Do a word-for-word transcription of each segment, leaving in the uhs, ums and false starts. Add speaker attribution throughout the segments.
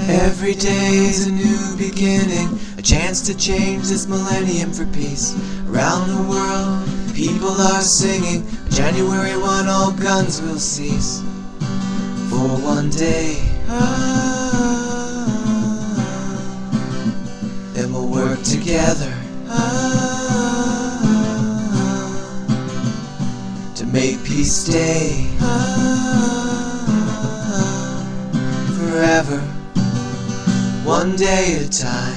Speaker 1: Every day is a new beginning, a chance to change this millennium for peace. Around the world, people are singing, January first all guns will cease. For one day, ah, then we'll work together ah, to make peace stay ah, forever, one day at a time.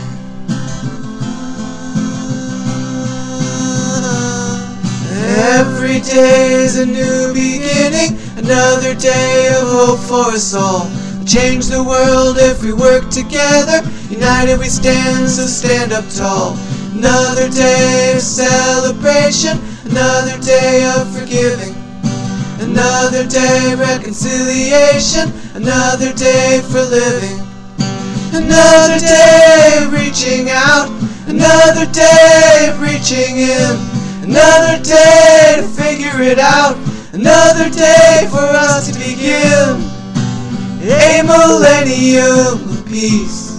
Speaker 1: Every day is a new beginning, another day of hope for us all. We'll change the world if we work together, united we stand, so stand up tall. Another day of celebration, another day of forgiving, another day of reconciliation, another day for living. Another day of reaching out, another day of reaching in, another day to figure it out, another day for us to begin a millennium of peace,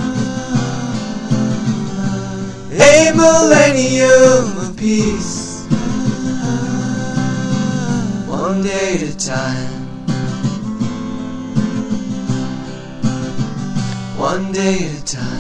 Speaker 1: a millennium of peace, one day at a time, one day at a time.